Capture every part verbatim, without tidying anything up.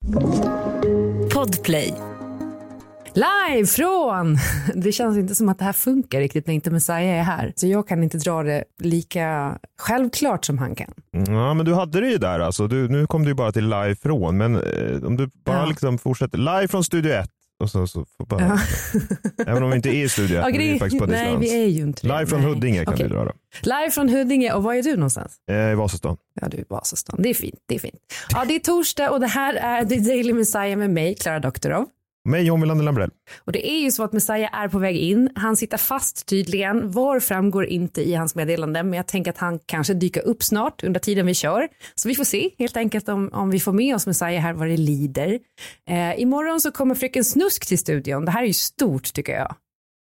Podplay. Live från... Det känns inte som att det här funkar riktigt när inte Messiah är här. Så jag kan inte dra det lika självklart som han kan. Ja, men du hade det ju där alltså. Du, nu kom du ju bara till live från. Men eh, om du bara ja. liksom fortsätter. Live från Studio ett. Och så, så får bara, ja. Även om vi inte är i Studio ett. Ja, vi är faktiskt på nej, vi är ju inte Live från nej. Huddinge kan okay. vi dra då. Live från Huddinge. Och var är du någonstans? Eh, I Vasastan. Ja, du är i Vasastan. Det är fint, det är fint. Ja, det är torsdag och det här är The Daily Messiah med mig, Klara Doktorov. Mig, John Wilander Lambrell. Och det är ju så att Messiah är på väg in. Han sitter fast tydligen. Var framgår inte i hans meddelande. Men jag tänker att han kanske dyker upp snart under tiden vi kör. Så vi får se helt enkelt om, om vi får med oss Messiah här vad det lider. Eh, imorgon så kommer fröken Snusk till studion. Det här är ju stort tycker jag.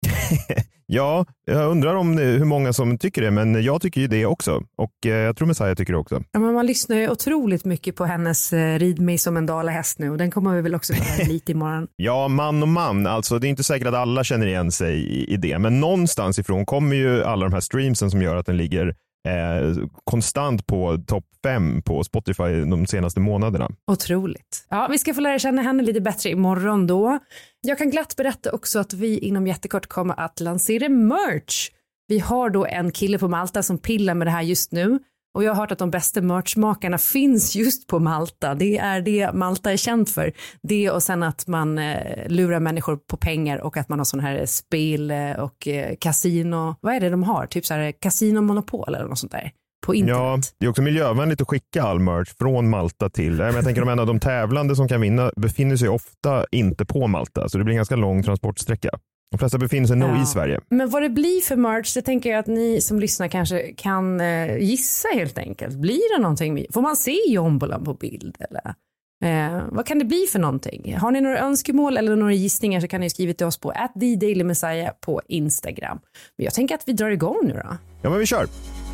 Ja, jag undrar om hur många som tycker det, men jag tycker ju det också. Och eh, jag tror Messiah tycker det också. Ja, men man lyssnar ju otroligt mycket på hennes eh, Rid mig som en dalahäst nu och den kommer vi väl också höra lite imorgon. Ja, man och man. Alltså det är inte säkert att alla känner igen sig i, i det, men någonstans ifrån kommer ju alla de här streamsen som gör att den ligger eh, konstant på topp fem på Spotify de senaste månaderna. Otroligt. Ja, vi ska få lära känna henne lite bättre imorgon då. Jag kan glatt berätta också att vi inom jättekort kommer att lansera merch. Vi har då en kille på Malta som pillar med det här just nu. Och jag har hört att de bästa merchmakarna finns just på Malta. Det är det Malta är känt för. Det och sen att man eh, lurar människor på pengar och att man har sån här spel och eh, kasino. Vad är det de har? Typ så här kasinomonopol eller något sånt där. På internet. Ja, det är också miljövänligt att skicka all merch från Malta till. Jag tänker om en av de tävlande som kan vinna befinner sig ofta inte på Malta. Så det blir en ganska lång transportsträcka. De flesta befinner sig nog ja. i Sverige. Men vad det blir för merch, det tänker jag att ni som lyssnar kanske kan eh, gissa helt enkelt. Blir det någonting? Får man se jombolan på bild eller? Eh, vad kan det bli för någonting? Har ni några önskemål eller några gissningar så kan ni skriva till oss på at the daily messiah på Instagram. Men jag tänker att vi drar igång nu då. Ja, men vi kör.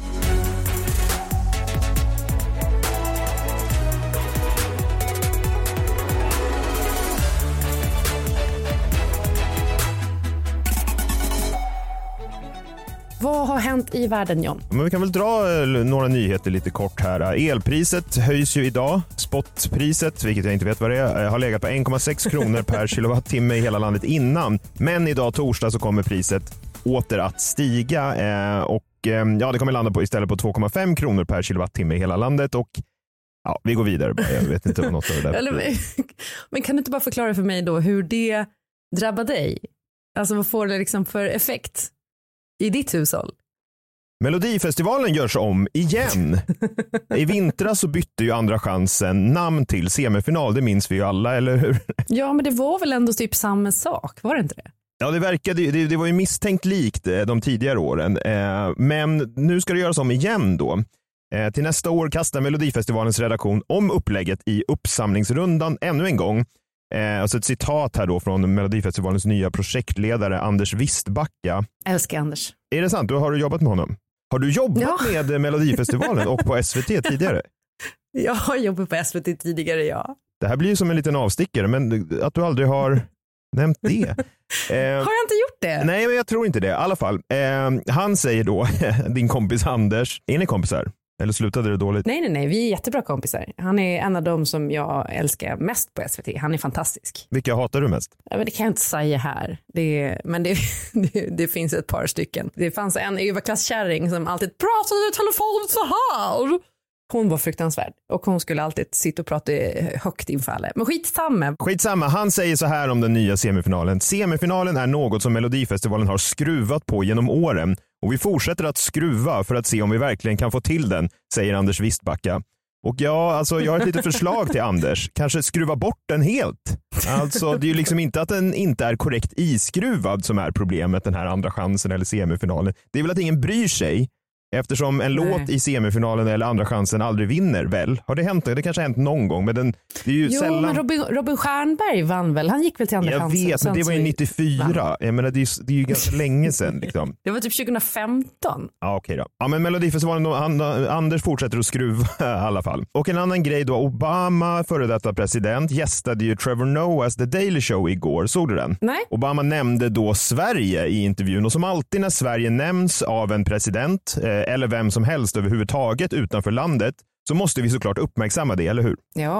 Vad har hänt i världen, John? Men vi kan väl dra några nyheter lite kort här. Elpriset höjs ju idag. Spotpriset, vilket jag inte vet vad det är, har legat på en komma sex kronor per kilowattimme i hela landet innan. Men idag torsdag så kommer priset åter att stiga och ja, det kommer landa på istället på två komma fem kronor per kilowattimme i hela landet och ja, vi går vidare. Jag vet inte vad något av det där. men, men kan du inte bara förklara för mig då hur det drabbar dig? Alltså vad får det liksom för effekt i ditt hushåll? Melodifestivalen görs om igen. I vintras så bytte ju Andra chansen namn till semifinal, det minns vi ju alla, eller hur? Ja, men det var väl ändå typ samma sak, var det inte det? Ja, det verkade, det, det var ju misstänkt likt de tidigare åren. Eh, men nu ska det göras om igen då. Eh, till nästa år kastar Melodifestivalens redaktion om upplägget i uppsamlingsrundan ännu en gång. Eh, alltså ett citat här då från Melodifestivalens nya projektledare Anders Wistbacka. Älskar Anders. Är det sant? Du har du jobbat med honom? Har du jobbat ja. med Melodifestivalen och på S V T tidigare? Jag har jobbat på S V T tidigare, ja. Det här blir ju som en liten avstickare, men att du aldrig har nämnt det. Eh, har jag inte gjort det? Nej, men jag tror inte det. I alla fall. Eh, han säger då, din kompis Anders, är ni kompisar? Eller slutade det dåligt? Nej, nej, nej. Vi är jättebra kompisar. Han är en av dem som jag älskar mest på S V T. Han är fantastisk. Vilka hatar du mest? Ja, men det kan jag inte säga här. Det, men det, det, det finns ett par stycken. Det fanns en överklasskärring som alltid pratade i telefon så här. Hon var fruktansvärd. Och hon skulle alltid sitta och prata högt inför alla. Men skitsamma. Skitsamma. Han säger så här om den nya semifinalen. Semifinalen är något som Melodifestivalen har skruvat på genom åren. Och vi fortsätter att skruva för att se om vi verkligen kan få till den, säger Anders Wistbacka. Och ja, alltså jag har ett litet förslag till Anders. Kanske skruva bort den helt. Alltså det är ju liksom inte att den inte är korrekt iskruvad som är problemet, den här andra chansen eller semifinalen. Det är väl att ingen bryr sig. Eftersom en Nej. låt i semifinalen eller andra chansen aldrig vinner väl. Har det hänt? Det kanske har hänt någon gång. Men den, det är ju jo, sällan... men Robin, Robin Stjernberg vann väl? Han gick väl till andra jag chansen. Jag vet, men det var ju nittiofyra. Jag menar, det är, det är ju ganska länge sedan. Liksom. Det var typ tjugohundrafemton. Ja, okej då. Ja, men Melodifestivalen, han, Anders fortsätter att skruva i alla fall. Och en annan grej då. Obama, före detta president, gästade ju Trevor Noahs The Daily Show igår. Såg du den? Nej. Obama nämnde då Sverige i intervjun. Och som alltid när Sverige nämns av en president eh, eller vem som helst överhuvudtaget utanför landet så måste vi såklart uppmärksamma det, eller hur? Ja,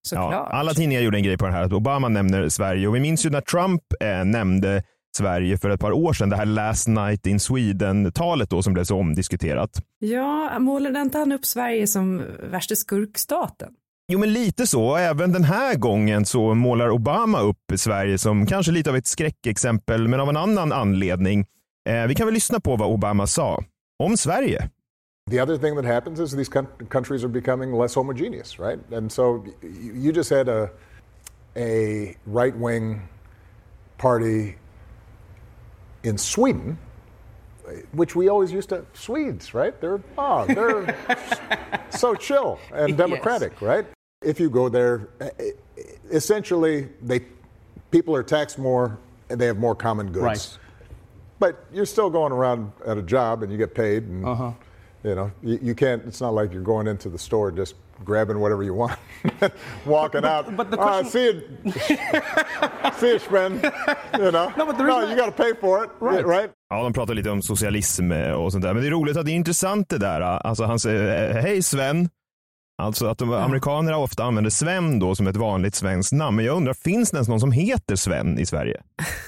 Såklart. Ja, alla tidningar gjorde en grej på den här att Obama nämner Sverige och vi minns ju när Trump eh, nämnde Sverige för ett par år sedan, det här Last Night in Sweden-talet då som blev så omdiskuterat. Ja, målade inte han upp Sverige som värsta skurkstaten? Jo, men lite så. Även den här gången så målar Obama upp Sverige som kanske lite av ett skräckexempel, men av en annan anledning. Eh, vi kan väl lyssna på vad Obama sa om Sverige. The other thing that happens is these countries are becoming less homogeneous, right? And so you just had a, a right-wing party in Sweden, which we always used to, Swedes, right? They're, oh, they're so chill and democratic, yes. Right? If you go there, essentially, they people are taxed more and they have more common goods. Right. But you're still going around at a job and you get paid. And, uh-huh. You know, you, you can't, it's not like you're going into the store just grabbing whatever you want, walking but, out. But the question... uh, see you, see you spend, you know. No, but no you got to pay for it, right. right? Ja, de pratar lite om socialism och sånt där. Men det är roligt att det är intressant det där. Alltså han säger, hej Sven. Alltså att de, amerikaner ofta använder Sven då som ett vanligt svenskt namn. Men jag undrar, finns det ens någon som heter Sven i Sverige?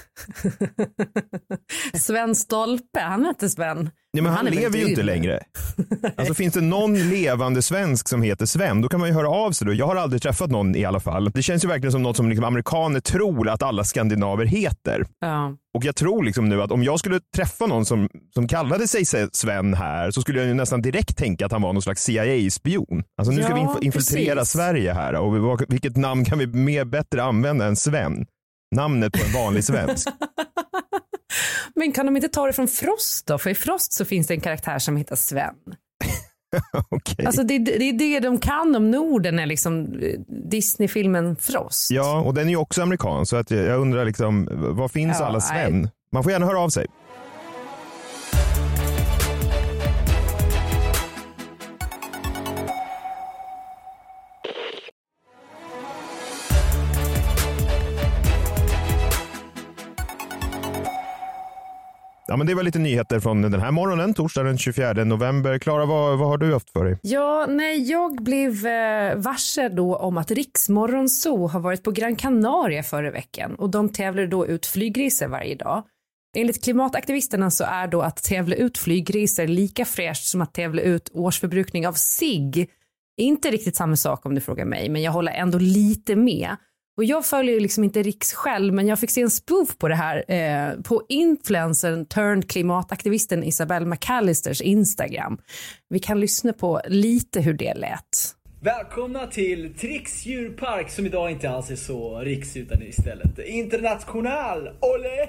Sven Stolpe, han heter Sven. Ja, men han, han lever ju inte längre. Alltså finns det någon levande svensk som heter Sven, då kan man ju höra av sig då. Jag har aldrig träffat någon i alla fall. Det känns ju verkligen som något som liksom amerikaner tror att alla skandinaver heter. Ja. Och jag tror liksom nu att om jag skulle träffa någon som, som kallade sig Sven här, så skulle jag ju nästan direkt tänka att han var någon slags C I A-spion. Alltså nu ska ja, vi infiltrera precis. Sverige här. Och vilket namn kan vi mer bättre använda än Sven? Namnet på en vanlig svensk. Men kan de inte ta det från Frost då? För i Frost så finns det en karaktär som heter Sven. Okay. Alltså det, det är det de kan om Norden, är liksom Disney-filmen Frost. Ja, och den är ju också amerikan, så att jag undrar liksom, vad finns ja, alla Sven? Nej. Man får gärna höra av sig. Ja, men det var lite nyheter från den här morgonen, torsdag den tjugofjärde november. Klara, vad, vad har du haft för dig? Ja, nej, jag blev eh, varse då om att Riksmorgonzoo har varit på Gran Canaria förra veckan och de tävlar då ut flygresor varje dag. Enligt klimataktivisterna så är då att tävla ut flygresor lika fräscht som att tävla ut årsförbrukning av cigg. Inte riktigt samma sak om du frågar mig, men jag håller ändå lite med. Och jag följer ju liksom inte Riks själv, men jag fick se en spoof på det här eh, på influencern turned klimataktivisten Isabelle McAllisters Instagram. Vi kan lyssna på lite hur det lät. Välkomna till Trix djurpark som idag inte alls är så riks utan istället international. Olé!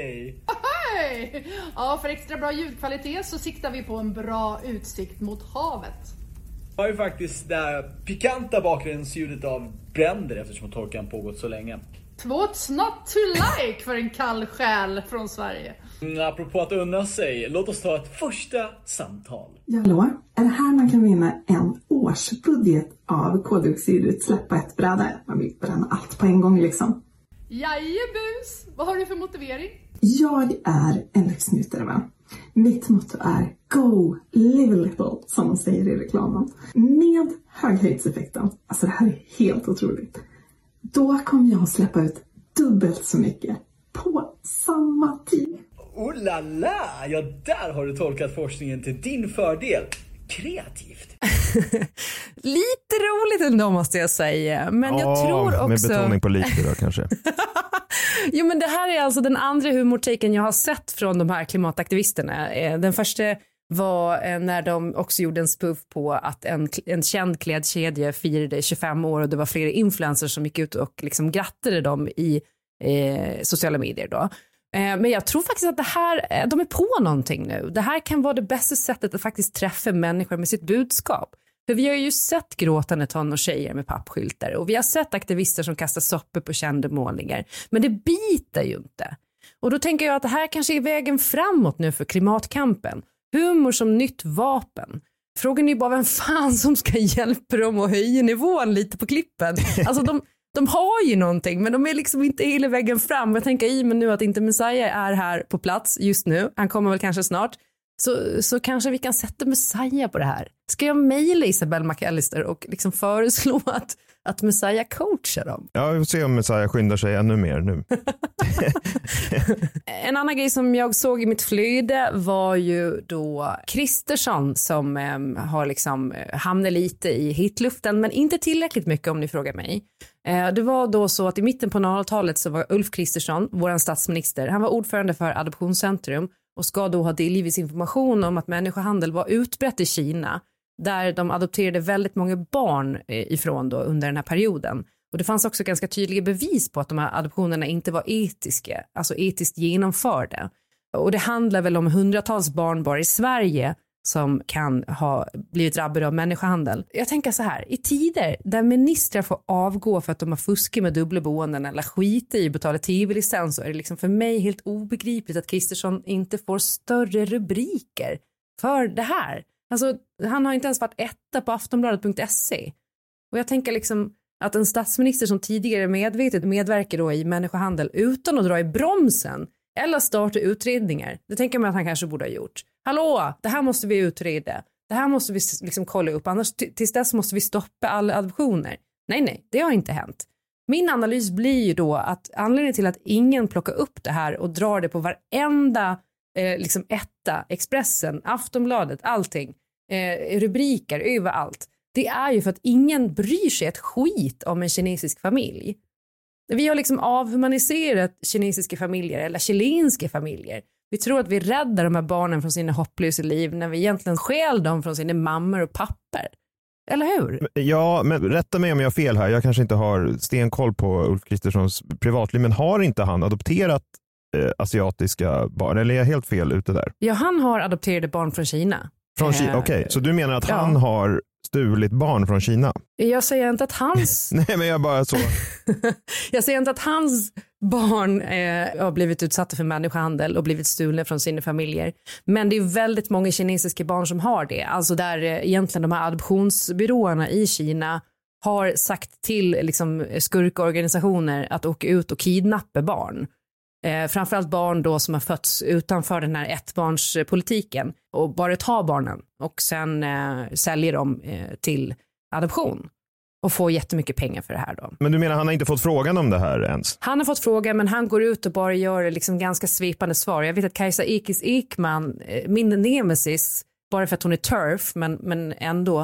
Hej! Ja, för extra bra ljudkvalitet så siktar vi på en bra utsikt mot havet. Jag har ju faktiskt det här pikanta bakgrundsljudet av bränder eftersom torkan pågått så länge. What's not to like för en kall själ från Sverige? Mm, apropå att unna sig, låt oss ta ett första samtal. Ja, hallå? Är det här man kan vinna en årsbudget av koldioxidutsläpp på ett bräde? Man vill bränna allt på en gång liksom. Jajebus! Vad har du för motivering? Jag är en lyxnjutare, va? Mitt motto är go, live a little, som man säger i reklamen. Med höghöjdseffekten, alltså det här är helt otroligt. Då kommer jag att släppa ut dubbelt så mycket på samma tid. Oh la la! Ja, där har du tolkat forskningen till din fördel. Kreativt. Lite roligt ändå måste jag säga. Men jag oh, tror också... Med betoning på lite då kanske. Jo, men det här är alltså den andra humortaken jag har sett från de här klimataktivisterna. Den första var när de också gjorde en spoof på att en, en känd klädkedja firade tjugofem år och det var flera influencers som gick ut och liksom grattade dem i eh, sociala medier då. Eh, men jag tror faktiskt att det här, de är på någonting nu. Det här kan vara det bästa sättet att faktiskt träffa människor med sitt budskap. För vi har ju sett gråtande tonårstjejer med pappskyltar och vi har sett aktivister som kastar soppor på kända målningar. Men det biter ju inte. Och då tänker jag att det här kanske är vägen framåt nu för klimatkampen. Humor som nytt vapen. Frågan är ju bara vem fan som ska hjälpa dem att höja nivån lite på klippen. Alltså de, de har ju någonting men de är liksom inte hela vägen fram. Jag tänker i mig nu att inte Messiah är här på plats just nu. Han kommer väl kanske snart. Så, så kanske vi kan sätta Messiah på det här. Ska jag mejla Isabelle McAllister och liksom föreslå att, att Messiah coachar dem. Ja, vi får se om Messiah skyndar sig ännu mer nu. En annan grej som jag såg i mitt flöde var ju då Kristersson som eh, har liksom hamnat lite i hitluften, men inte tillräckligt mycket om ni frågar mig. Eh, det var då så att i mitten på nolltalet så var Ulf Kristersson, våran statsminister, han var ordförande för Adoptionscentrum och ska då ha delgivits information om att människohandel var utbrett i Kina, där de adopterade väldigt många barn ifrån då under den här perioden. Och det fanns också ganska tydliga bevis på att de här adoptionerna inte var etiska, alltså etiskt genomförda. Och det handlar väl om hundratals barn bara i Sverige som kan ha blivit drabbade av människohandel. Jag tänker så här, i tider där ministrar får avgå för att de har fuskat med dubbla boenden eller skiter i att betala tv-licens, så är det liksom för mig helt obegripligt att Kristersson inte får större rubriker för det här. Alltså, han har inte ens varit etta på aftonbladet punkt se. Och jag tänker liksom att en statsminister som tidigare medvetet medverkar då i människohandel utan att dra i bromsen eller starta utredningar, det tänker man att han kanske borde ha gjort. Hallå, det här måste vi utreda. Det här måste vi liksom kolla upp, annars t- tills dess måste vi stoppa alla adoptioner. Nej, nej, det har inte hänt. Min analys blir ju då att anledningen till att ingen plockar upp det här och drar det på varenda eh, liksom etta, Expressen, Aftonbladet, allting, eh, rubriker överallt. Det är ju för att ingen bryr sig ett skit om en kinesisk familj. Vi har liksom avhumaniserat kinesiska familjer eller chilenska familjer. Vi tror att vi räddar de här barnen från sina hopplösa liv när vi egentligen stjäl dem från sina mammor och papper. Eller hur? Ja, men rätta mig om jag har fel här. Jag kanske inte har stenkoll på Ulf Kristerssons privatliv, men har inte han adopterat eh, asiatiska barn? Eller är jag helt fel ute där? Ja, han har adopterade barn från Kina. Från Kina, eh, okej. Okay. Så du menar att ja. han har stulit barn från Kina? Jag säger inte att hans... Nej, men jag bara så... jag säger inte att hans barn eh, har blivit utsatta för människohandel och blivit stulna från sina familjer. Men det är väldigt många kinesiska barn som har det. Alltså där eh, egentligen de här adoptionsbyråerna i Kina har sagt till liksom, skurkorganisationer att åka ut och kidnappa barn. Eh, framförallt barn då som har fötts utanför den här ettbarnspolitiken och bara ta barnen och sen eh, säljer dem eh, till adoption och får jättemycket pengar för det här då. Men du menar han har inte fått frågan om det här ens? Han har fått frågan, men han går ut och bara gör liksom ganska svepande svar. Jag vet att Kajsa Ekis Ekman, eh, min nemesis, bara för att hon är turf men, men ändå,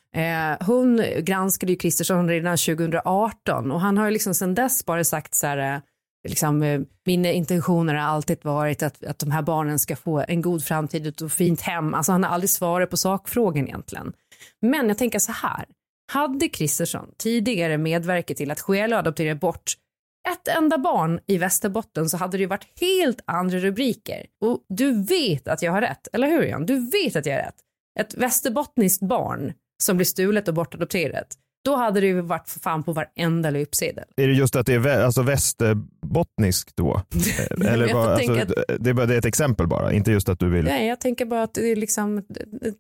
eh, hon granskade ju Kristersson redan tjugo arton och han har ju liksom sedan dess bara sagt så här... Eh, Liksom, mina intentioner har alltid varit att, att de här barnen ska få en god framtid och ett fint hem. Alltså han har aldrig svarat på sakfrågan egentligen. Men jag tänker så här. Hade Kristersson tidigare medverkat till att stjäla och adoptera bort ett enda barn i Västerbotten, så hade det varit helt andra rubriker. Och du vet att jag har rätt, eller hur Jan? Du vet att jag har rätt. Ett västerbottniskt barn som blir stulet och bortadopterat. Då hade det ju varit för fan på varenda löpsedel. Är det just att det är vä- alltså västerbottniskt då? Eller bara, alltså, att... det, är bara, det är ett exempel bara, inte just att du vill... Nej, jag tänker bara att det är liksom ett,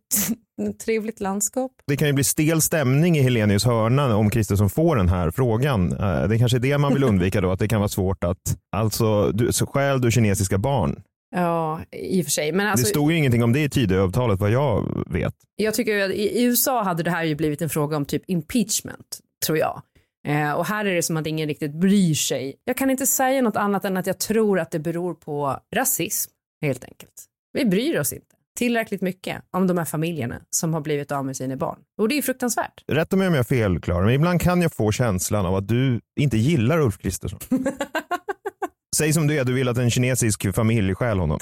ett trevligt landskap. Det kan ju bli stel stämning i Helenius hörna om Kristersson får den här frågan. Det är kanske det man vill undvika då, att det kan vara svårt att... Alltså, du, så stjäl du kinesiska barn? Ja, i och för sig. Men alltså, det stod ju ingenting om det i Tidöavtalet vad jag vet. Jag tycker att i U S A hade det här ju blivit en fråga om typ impeachment, tror jag. Eh, och här är det som att ingen riktigt bryr sig. Jag kan inte säga något annat än att jag tror att det beror på rasism, helt enkelt. Vi bryr oss inte tillräckligt mycket om de här familjerna som har blivit av med sina barn. Och det är ju fruktansvärt. Rätta mig om jag är fel, Klara, men ibland kan jag få känslan av att du inte gillar Ulf Kristersson. Säg som du är, du vill att en kinesisk familj stjäl honom.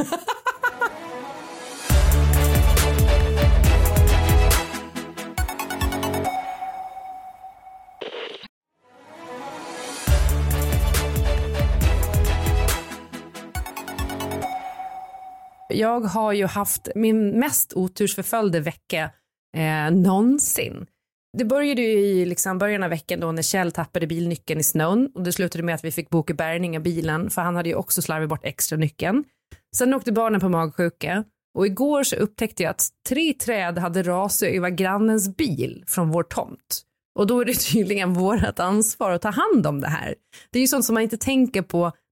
Jag har ju haft min mest otursförföljda vecka eh, någonsin. Det började ju i liksom början av veckan då när Kjell tappade bilnyckeln i snön, och det slutade med att vi fick boka bärgning av bilen, för han hade ju också slarvat bort extra nyckeln. Sen åkte barnen på magsjuka, och igår så upptäckte jag att tre träd hade rasat över grannens bil från vår tomt. Och då är det tydligen vårt ansvar att ta hand om det här. Det är ju sånt som man inte tänker på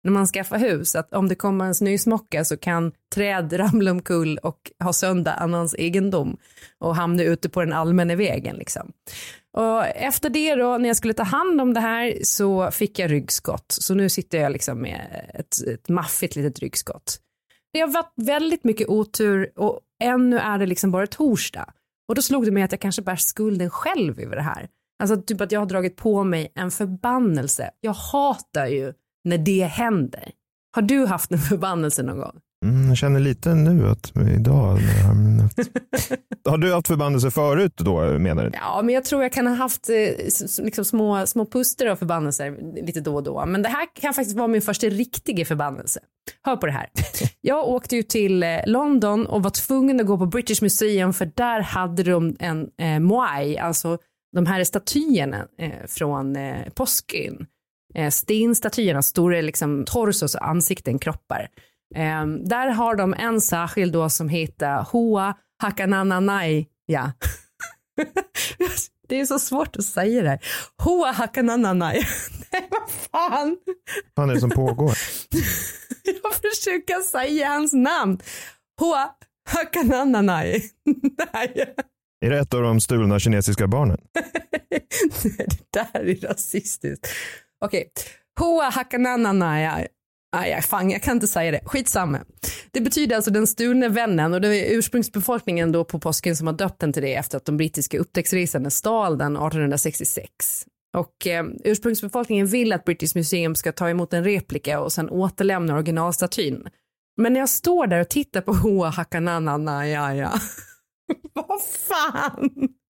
när man skaffar hus, att om det kommer en snösmocka så kan träd ramla omkull och ha sönder annans egendom och hamna ute på den allmänna vägen liksom. Och efter det då, när jag skulle ta hand om det här, så fick jag ryggskott. Så nu sitter jag liksom med ett, ett maffigt litet ryggskott. Det har varit väldigt mycket otur och ännu är det liksom bara torsdag. Och då slog det mig att jag kanske bär skulden själv över det här. Alltså typ att jag har dragit på mig en förbannelse. Jag hatar ju när det händer. Har du haft en förbannelse någon gång? Mm, jag känner lite nu att idag... Har du haft förbannelse förut då, menar du? Ja, men jag tror jag kan ha haft liksom små, små puster av förbannelser lite då och då. Men det här kan faktiskt vara min första riktiga förbannelse. Hör på det här. Jag åkte ju till London och var tvungen att gå på British Museum, för där hade de en eh, Moai, alltså de här statyerna eh, från eh, påskyn. Eh, stenstatyerna, stora liksom torsos och ansikten, kroppar. Eh, där har de en särskild då som heter Hoa Hakananai. Ja. Det är så svårt att säga det här. Hoa Hakananai. Nej, vad fan. Vad är det som pågår? Jag försöker säga hans namn. Hoa Hakananai. Nej. Är det ett av de stulna kinesiska barnen? Nej, det där är rasistiskt. Okej. Hoa Hakananai. Nej, fan, jag kan inte säga det. Skitsamma. Det betyder alltså den stulne vännen, och det är ursprungsbefolkningen då på påsken som har döpt den till det efter att de brittiska upptäcktsresenärerna stal den arton sextiosex. Och eh, ursprungsbefolkningen vill att British Museum ska ta emot en replika och sen återlämna originalstatyn. Men när jag står där och tittar på Hoa Hakananana, ja, ja. Vad fan?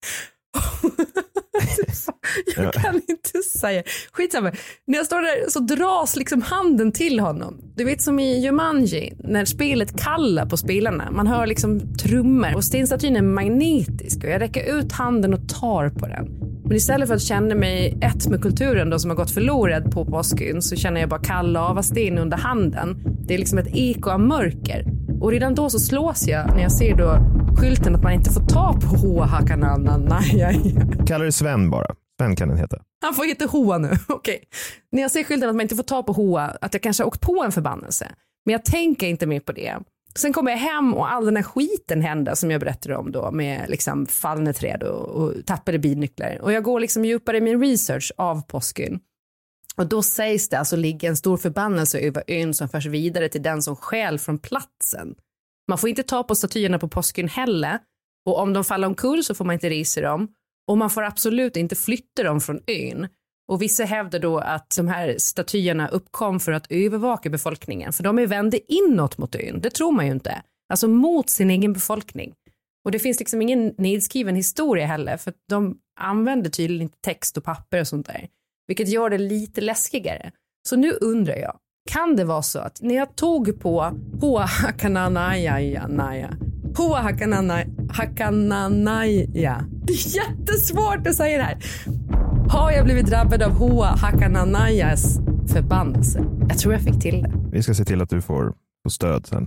Jag kan inte säga. Skitsamma. När jag står där så dras liksom handen till honom. Du vet som i Jumanji, när spelet kallar på spelarna. Man hör liksom trummor och stenstatyn är magnetisk, och jag räcker ut handen och tar på den. Men istället för att känna mig ett med kulturen då som har gått förlorad på påskyn, så känner jag bara kall lava sten under handen. Det är liksom ett eko av mörker. Och redan då så slås jag när jag ser då skylten att man inte får ta på Hoa Hakananana. Kallar det Sven bara. Sven kan den heta. Han får heta Hoa nu, okej. Okay. När jag ser skylten att man inte får ta på Hoa, att jag kanske har åkt på en förbannelse. Men jag tänker inte mer på det. Sen kommer jag hem och all den här skiten händer som jag berättade om då, med liksom fallna träd och, och tappade bilnycklar. Och jag går liksom djupare i min research av påskyn. Och då sägs det alltså ligga en stor förbannelse över ön som förs vidare till den som skäl från platsen. Man får inte ta på statyerna på påskyn heller. Och om de faller omkull så får man inte resa dem. Och man får absolut inte flytta dem från ön. Och vissa hävdar då att de här statyerna uppkom för att övervaka befolkningen. För de är vända inåt mot ön. Det tror man ju inte. Alltså mot sin egen befolkning. Och det finns liksom ingen nedskriven historia heller. För de använder tydligen inte text och papper och sånt där. Vilket gör det lite läskigare. Så nu undrar jag. Kan det vara så att när jag tog på Hoa Hakananaya Naya. Hoa Hakananaya Hakananaya. Det är jättesvårt att säga det här. Har jag blivit drabbad av Hoa Hakananayas förbannelse? Jag tror jag fick till det. Vi ska se till att du får, får stöd sen.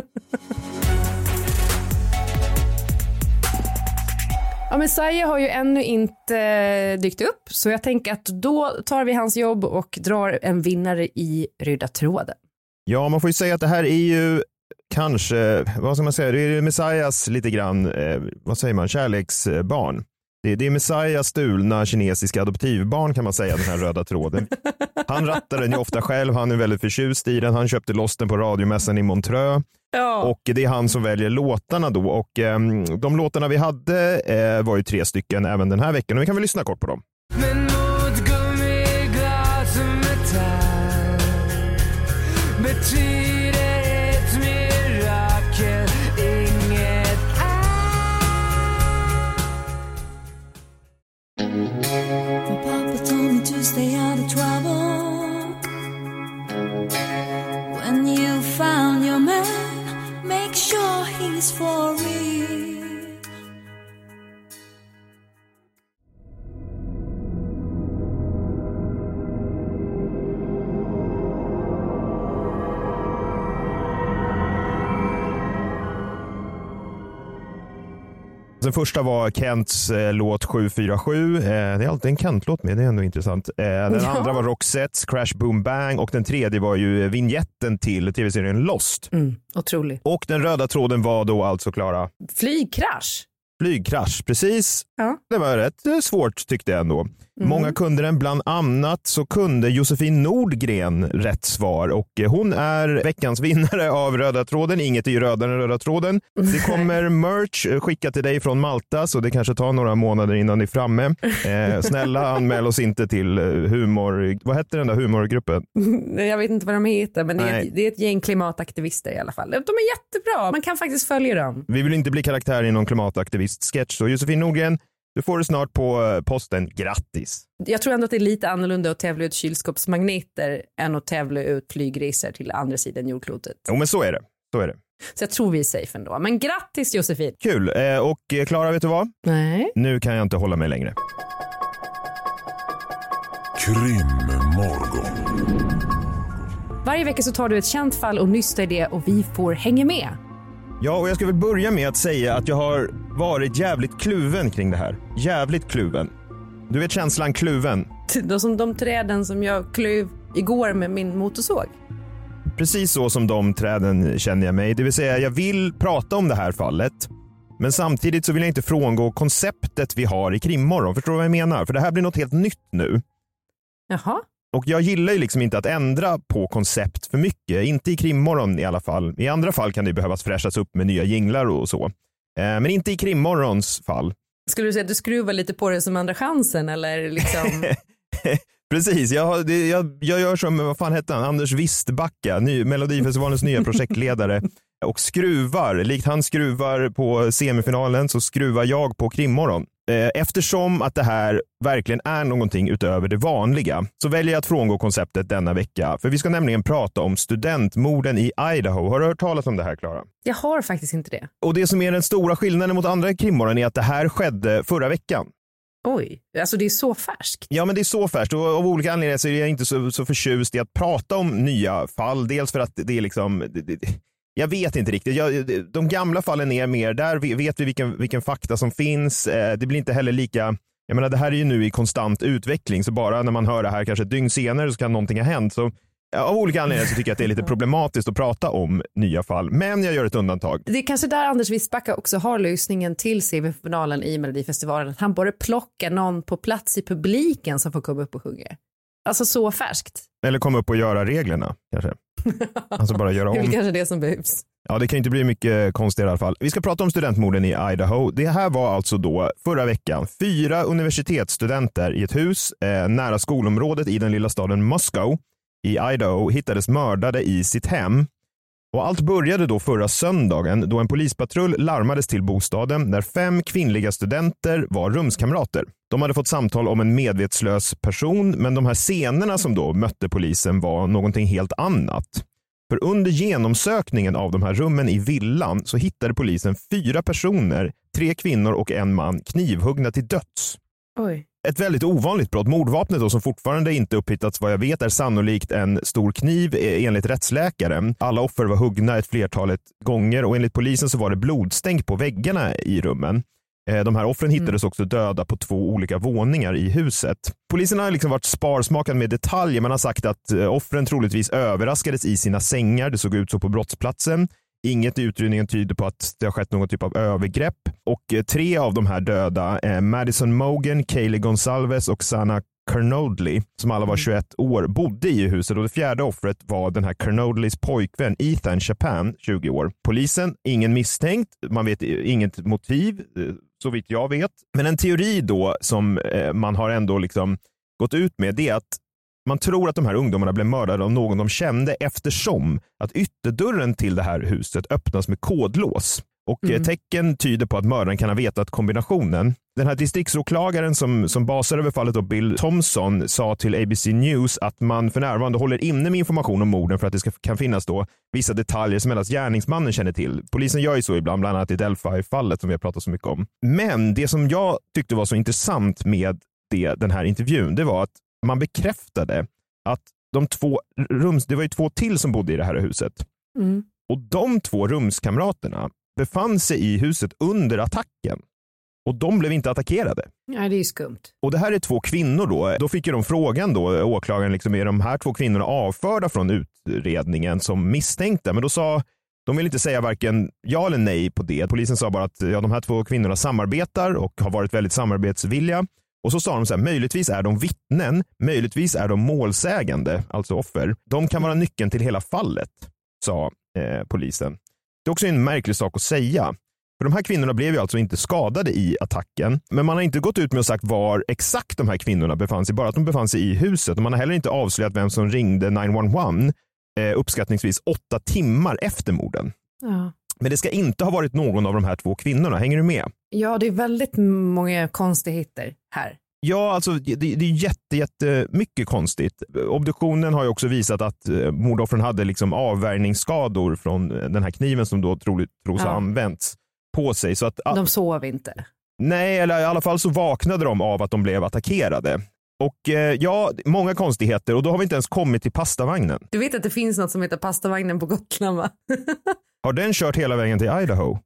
Ja, Messiah har ju ännu inte dykt upp, så jag tänker att då tar vi hans jobb och drar en vinnare i röda tråden. Ja, man får ju säga att det här är ju kanske, vad ska man säga, det är Messiahs lite grann, eh, vad säger man, kärleksbarn. Det är, det är Messiahs stulna kinesiska adoptivbarn, kan man säga, den här röda tråden. Han rattar den ju ofta själv, han är väldigt förtjust i den, han köpte loss den på radiomässan i Montreux. Ja. Och det är han som väljer låtarna då, och eh, de låtarna vi hade eh, var ju tre stycken även den här veckan, och vi kan väl lyssna kort på dem. Men mot gummi, glas och metall betyder ett mirakel inget alls. My papa told me to stay out of trouble. When you found your man, make sure he's for real. Den första var Kents eh, låt sju fyra sju. Eh, det är alltid en Kent-låt med, det är ändå intressant. Eh, den ja. andra var Roxettes Crash Boom Bang och den tredje var ju vignetten till tv-serien Lost. Mm, otroligt. Och den röda tråden var då alltså, Klara? Flygkrasch. Flygkrasch, precis. Ja. Det var rätt svårt tyckte jag ändå. Mm. Många kunde den, bland annat så kunde Josefin Nordgren rätt svar och hon är veckans vinnare av röda tråden. Inget är ju rödare än röda tråden. Det kommer merch skickat till dig från Malta så det kanske tar några månader innan det är framme. Eh, snälla anmäl oss inte till humor, vad heter den där humorgruppen? Jag vet inte vad de heter men det är, ett, det är ett gäng klimataktivister i alla fall. De är jättebra, man kan faktiskt följa dem. Vi vill inte bli karaktär i någon klimataktivist-sketch så Josefin Nordgren, du får det snart på posten. Grattis! Jag tror ändå att det är lite annorlunda att tävla ut kylskåpsmagneter än att tävla ut flygresor till andra sidan jordklotet. Jo, men så är det. Så är det. Så jag tror vi är safe ändå. Men grattis Josefin! Kul! Eh, och Klara, vet du vad? Nej. Nu kan jag inte hålla mig längre. Krimmorgon. Varje vecka så tar du ett känt fall och nystar i det och vi får hänga med. Ja, och jag ska väl börja med att säga att jag har varit jävligt kluven kring det här. Jävligt kluven. Du vet känslan kluven. De som de träden som jag kluv igår med min motorsåg. Precis så som de träden känner jag mig. Det vill säga jag vill prata om det här fallet. Men samtidigt så vill jag inte frångå konceptet vi har i Krimmorgon. Förstår du vad jag menar? För det här blir något helt nytt nu. Jaha. Och jag gillar ju liksom inte att ändra på koncept för mycket. Inte i Krimmorgon i alla fall. I andra fall kan det behövas fräschas upp med nya jinglar och så. Eh, men inte i Krimmorgons fall. Skulle du säga att du skruvar lite på det som andra chansen eller liksom... Precis, jag, det, jag, jag gör som, vad fan hette han? Anders Wistbacka, ny, Melodifestivalens nya projektledare. Och skruvar, likt han skruvar på semifinalen så skruvar jag på Krimmorgon. Eftersom att det här verkligen är någonting utöver det vanliga så väljer jag att frångå konceptet denna vecka. För vi ska nämligen prata om studentmorden i Idaho. Har du hört talas om det här, Klara? Jag har faktiskt inte det. Och det som är den stora skillnaden mot andra Krimmorgon är att det här skedde förra veckan. Oj, alltså det är så färskt. Ja, men det är så färskt och av olika anledningar så är jag inte så, så förtjust i att prata om nya fall. Dels för att det är liksom... Det, det, jag vet inte riktigt. Jag, de gamla fallen är mer, där vet vi vilken, vilken fakta som finns. Det blir inte heller lika... Jag menar, det här är ju nu i konstant utveckling så bara när man hör det här kanske ett dygn senare så kan någonting ha hänt. Så av olika anledningar så tycker jag att det är lite problematiskt att prata om nya fall. Men jag gör ett undantag. Det är kanske där Anders Wistbacka också har lösningen till semifinalen i Melodifestivalen. Att han bara plockar någon på plats i publiken som får komma upp och sjunga. Alltså så färskt. Eller komma upp och göra reglerna kanske. Alltså bara göra om. Det är kanske det som behövs. Ja, det kan inte bli mycket konstigt i alla fall. Vi ska prata om studentmorden i Idaho. Det här var alltså då förra veckan. Fyra universitetsstudenter i ett hus eh, nära skolområdet i den lilla staden Moscow i Idaho hittades mördade i sitt hem. Och allt började då förra söndagen då en polispatrull larmades till bostaden där fem kvinnliga studenter var rumskamrater. De hade fått samtal om en medvetslös person, men de här scenerna som då mötte polisen var någonting helt annat. För under genomsökningen av de här rummen i villan så hittade polisen fyra personer, tre kvinnor och en man, knivhuggna till döds. Oj. Ett väldigt ovanligt brott. Mordvapnet då, som fortfarande inte upphittats vad jag vet är sannolikt en stor kniv enligt rättsläkaren. Alla offer var huggna ett flertalet gånger och enligt polisen så var det blodstänk på väggarna i rummen. De här offren hittades också döda på två olika våningar i huset. Polisen har liksom varit sparsmakad med detaljer. Man har sagt att offren troligtvis överraskades i sina sängar. Det såg ut så på brottsplatsen. Inget i utredningen tyder på att det har skett någon typ av övergrepp. Och tre av de här döda, eh, Madison Mogen, Kaylee Gonsalves och Sana Kernodley, som alla var tjugoett år, bodde i huset. Och det fjärde offret var den här Kernodleys pojkvän Ethan Chapin, tjugo år. Polisen, ingen misstänkt. Man vet inget motiv, så vitt jag vet. Men en teori då som eh, man har ändå liksom gått ut med, det är att man tror att de här ungdomarna blev mördade av någon de kände eftersom att ytterdörren till det här huset öppnas med kodlås. Och mm. tecken tyder på att mördaren kan ha vetat kombinationen. Den här distriktsåklagaren som, som basar över fallet, då Bill Thompson, sa till A B C News att man för närvarande håller inne med information om morden för att det ska, kan finnas då vissa detaljer som endast gärningsmannen känner till. Polisen gör ju så ibland, bland annat i Delphi-fallet som vi har pratat så mycket om. Men det som jag tyckte var så intressant med det, den här intervjun, det var att man bekräftade att de två rums, det var ju två till som bodde i det här huset. Mm. Och de två rumskamraterna befann sig i huset under attacken. och de blev inte attackerade. Nej, det är ju skumt. Och det här är två kvinnor då. Då fick ju de frågan då, åklagaren, liksom, är de här två kvinnorna avförda från utredningen som misstänkta? Men då sa, de vill inte säga varken ja eller nej på det. Polisen sa bara att ja, de här två kvinnorna samarbetar och har varit väldigt samarbetsvilliga. Och så sa de så här, möjligtvis är de vittnen, möjligtvis är de målsägande, alltså offer. De kan vara nyckeln till hela fallet, sa eh, polisen. Det är också en märklig sak att säga. För de här kvinnorna blev ju alltså inte skadade i attacken. Men man har inte gått ut med och sagt var exakt de här kvinnorna befann sig. Bara att de befann sig i huset. Och man har heller inte avslöjat vem som ringde nio ett ett eh, uppskattningsvis åtta timmar efter morden. Ja. Men det ska inte ha varit någon av de här två kvinnorna. Hänger du med? Ja, det är väldigt många konstigheter här. Ja, alltså det, det är jätte, jätte mycket konstigt. Obduktionen har ju också visat att eh, mordoffren hade liksom avvärjningsskador från den här kniven som då troligt tros ha Ja. använts på sig. Så att, De sov inte. nej, eller i alla fall så vaknade de av att de blev attackerade. Och eh, ja, många konstigheter, och då har vi inte ens kommit till pastavagnen. Du vet att det finns något som heter pastavagnen på Gotland, va? Har den kört hela vägen till Idaho?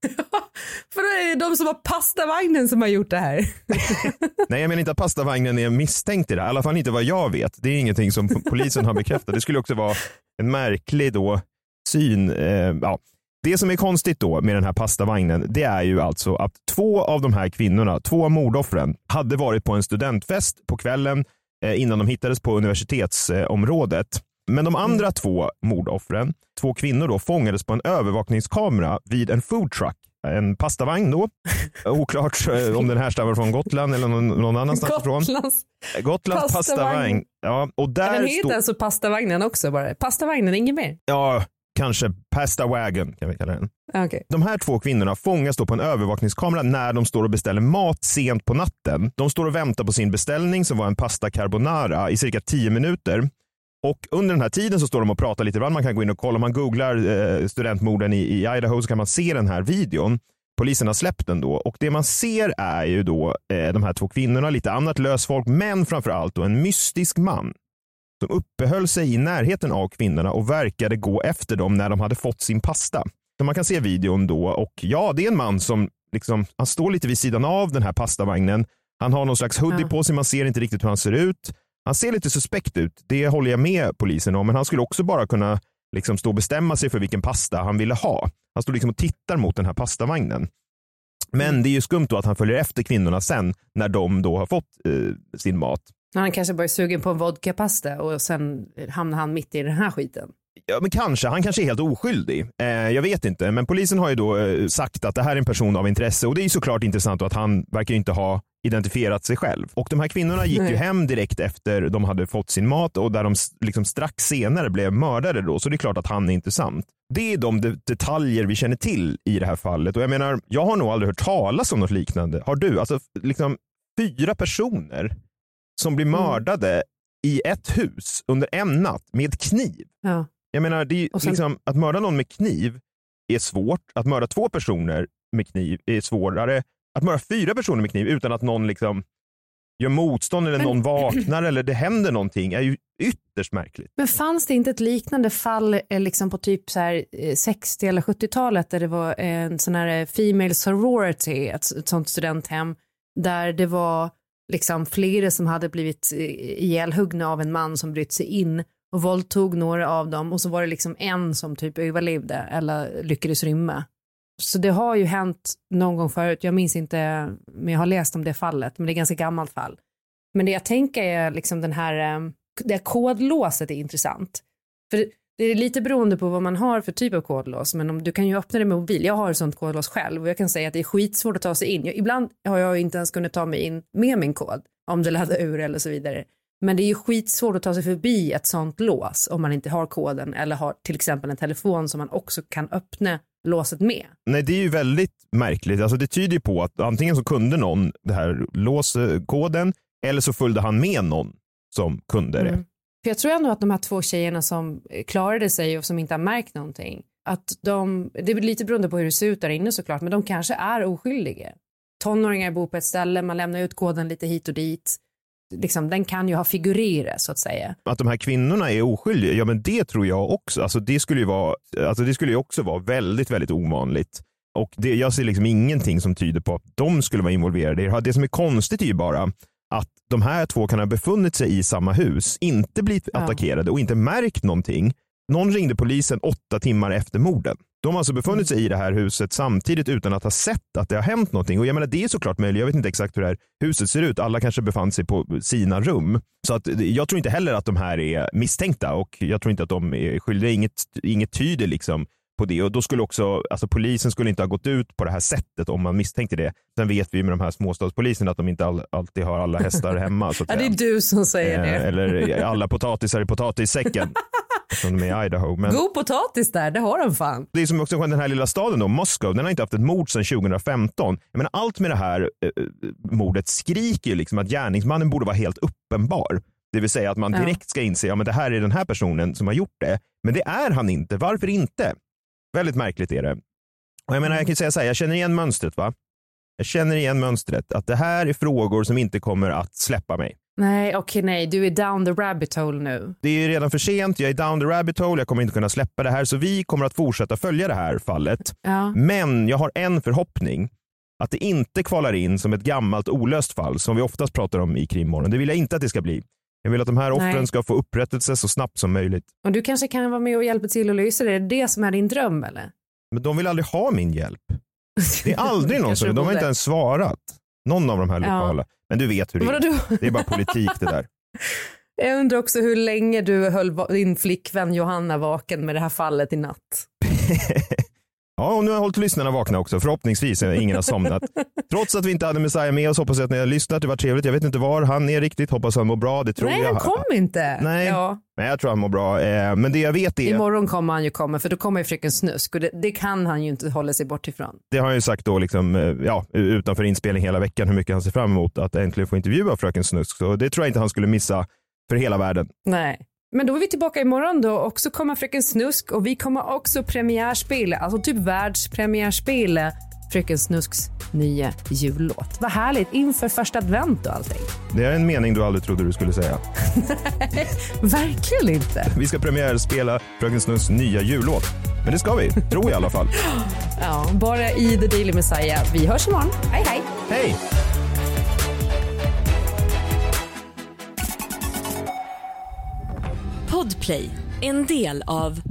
För det är de som har pastavagnen som har gjort det här. Nej, jag menar inte att pastavagnen är misstänkt i det. I alla fall inte vad jag vet. Det är ingenting som polisen har bekräftat. Det skulle också vara en märklig då syn. Eh, ja. Det som är konstigt då med den här pastavagnen, det är ju alltså att två av de här kvinnorna, två av mordoffren, hade varit på en studentfest på kvällen eh, innan de hittades på universitetsområdet. Men de andra mm. två mordoffren, två kvinnor då, fångades på en övervakningskamera vid en food truck. En pastavagn då. Oklart eh, om den här stammar från Gotland eller någon, någon annanstans ifrån. Gotlands, Gotlands pastavagn. pastavagn. Ja, och där den heter stod... alltså pastavagnen också bara. Pastavagnen, inget mer. Ja, kanske pastawagon kan vi kalla den. Okay. De här två kvinnorna fångas då på en övervakningskamera när de står och beställer mat sent på natten. De står och väntar på sin beställning som var en pasta carbonara i cirka tio minuter. Och under den här tiden så står de och pratar lite. Man kan gå in och kolla. Om man googlar eh, studentmorden i, i Idaho så kan man se den här videon. Polisen har släppt den då. Och det man ser är ju då eh, de här två kvinnorna, lite annat lösfolk, men framförallt då en mystisk man som uppehöll sig i närheten av kvinnorna och verkade gå efter dem när de hade fått sin pasta. Så man kan se videon då, och ja, det är en man som liksom, han står lite vid sidan av den här pastavagnen. Han har någon slags hoodie ja. på sig, man ser inte riktigt hur han ser ut. Han ser lite suspekt ut, det håller jag med polisen om, men han skulle också bara kunna liksom stå och bestämma sig för vilken pasta han ville ha. Han står liksom och tittar mot den här pastavagnen. Men mm. det är ju skumt då att han följer efter kvinnorna sen när de då har fått eh, sin mat. Han kanske bara är sugen på en vodkapasta och sen hamnar han mitt i den här skiten. Ja, men kanske. Han kanske är helt oskyldig. Eh, jag vet inte. Men polisen har ju då eh, sagt att det här är en person av intresse. Och det är ju såklart intressant att han verkar inte ha identifierat sig själv. Och de här kvinnorna gick Nej. ju hem direkt efter de hade fått sin mat. Och där de liksom strax senare blev mördade då. Så det är klart att han är intressant. Det är de de- detaljer vi känner till i det här fallet. Och jag menar, jag har nog aldrig hört talas om något liknande. Har du? Alltså liksom fyra personer som blir mördade mm. i ett hus under en natt med kniv. Ja. Jag menar, det är sen... liksom, att mörda någon med kniv är svårt. Att mörda två personer med kniv är svårare. Att mörda fyra personer med kniv utan att någon liksom gör motstånd eller men... någon vaknar eller det händer någonting är ju ytterst märkligt. Men fanns det inte ett liknande fall liksom på typ så här sextio- eller sjuttiotalet där det var en sån här female sorority, ett, ett sånt studenthem där det var liksom flera som hade blivit ihjälhuggna av en man som brytt sig in och våldtog några av dem, och så var det liksom en som typ överlevde eller lyckades rymma. Så det har ju hänt någon gång förut, jag minns inte, men jag har läst om det fallet, men det är ett ganska gammalt fall. Men det jag tänker är liksom den här, det här kodlåset är intressant. För det är lite beroende på vad man har för typ av kodlås, men om du kan ju öppna det med mobil. Jag har ett sånt kodlås själv och jag kan säga att det är skitsvårt att ta sig in. Jag, ibland har jag inte ens kunnat ta mig in med min kod om det laddar ur eller så vidare. Men det är ju skitsvårt att ta sig förbi ett sånt lås om man inte har koden eller har till exempel en telefon som man också kan öppna låset med. Nej, det är ju väldigt märkligt. Alltså det tyder ju på att antingen så kunde någon det här låskoden eller så följde han med någon som kunde det. Mm. För jag tror ändå att de här två tjejerna som klarade sig och som inte har märkt någonting, att de, det är lite beroende på hur det ser ut där inne såklart, men de kanske är oskyldiga. Tonåringar bor på ett ställe, man lämnar ut koden lite hit och dit. Liksom, den kan ju ha figurerat så att säga. Att de här kvinnorna är oskyldiga, ja men det tror jag också. Alltså det skulle ju vara, alltså det skulle ju också vara väldigt, väldigt ovanligt. Och det, jag ser liksom ingenting som tyder på att de skulle vara involverade. Det som är konstigt är ju bara att de här två kan ha befunnit sig i samma hus, inte blivit ja. attackerade och inte märkt någonting. Någon ringde polisen åtta timmar efter morden. De har alltså befunnit sig i det här huset samtidigt utan att ha sett att det har hänt någonting. Och jag menar, det är såklart möjligt. Jag vet inte exakt hur det här huset ser ut. Alla kanske befann sig på sina rum. Så att jag tror inte heller att de här är misstänkta och jag tror inte att de är skyldiga. Inget, inget tyder liksom på det. Och då skulle också, alltså polisen skulle inte ha gått ut på det här sättet om man misstänkte det. Sen vet vi med de här småstadspoliserna att de inte all, alltid har alla hästar hemma. Så att ja, det är du som säger det. Eller alla potatisar i potatissäcken. Som de är i Idaho. Men god potatis där, det har de fan. Det är som också den här lilla staden då, Moskva, den har inte haft ett mord sedan tjugohundrafemton. Jag menar, allt med det här eh, mordet skriker ju liksom att gärningsmannen borde vara helt uppenbar. Det vill säga att man direkt ska inse, ja men det här är den här personen som har gjort det. Men det är han inte, varför inte? Väldigt märkligt är det. Och jag menar, jag kan säga så här, jag känner igen mönstret va? Jag känner igen mönstret, att det här är frågor som inte kommer att släppa mig. Nej, okej, okay, nej. Du är down the rabbit hole nu. Det är redan för sent, jag är down the rabbit hole, jag kommer inte kunna släppa det här. Så vi kommer att fortsätta följa det här fallet. Ja. Men jag har en förhoppning att det inte kvalar in som ett gammalt olöst fall som vi oftast pratar om i Krimmorgon. Det vill jag inte att det ska bli. Jag vill att de här offren nej. ska få upprättelse så snabbt som möjligt. Och du kanske kan vara med och hjälpa till att lösa det. Är det det som är din dröm, eller? Men de vill aldrig ha min hjälp. Det är aldrig någon som, de har inte ens svarat. Någon av de här lokala. Ja. Men du vet hur det är. Det är bara politik det där. Jag undrar också hur länge du höll din flickvän Johanna vaken med det här fallet i natt. Ja, och nu har jag hållit lyssnarna vakna också. Förhoppningsvis ingen har somnat. Trots att vi inte hade Messiah med oss, hoppas jag att ni har lyssnat. Det var trevligt. Jag vet inte var han är riktigt. Hoppas han mår bra. Det tror Nej, jag. han kom inte. Nej, ja. men jag tror han mår bra. Men det jag vet är... Imorgon kommer han ju komma, för då kommer ju Fröken Snusk. Och det, det kan han ju inte hålla sig bort ifrån. Det har han ju sagt då, liksom, ja, utanför inspelning hela veckan, hur mycket han ser fram emot att äntligen få intervjua Fröken Snusk. Så det tror jag inte han skulle missa för hela världen. Nej. Men då är vi tillbaka imorgon då och så kommer Fröken Snusk och vi kommer också premiärspela, alltså typ världspremiärspela Fröken Snusks nya jullåt. Vad härligt, inför första advent och allting. Det är en mening du aldrig trodde du skulle säga. Nej, verkligen inte. Vi ska premiärspela Fröken Snusks nya jullåt. Men det ska vi, tror jag i alla fall. Ja, bara i The Daily Messiah. Vi hörs imorgon. Hej, hej. Hej. Podplay, en del av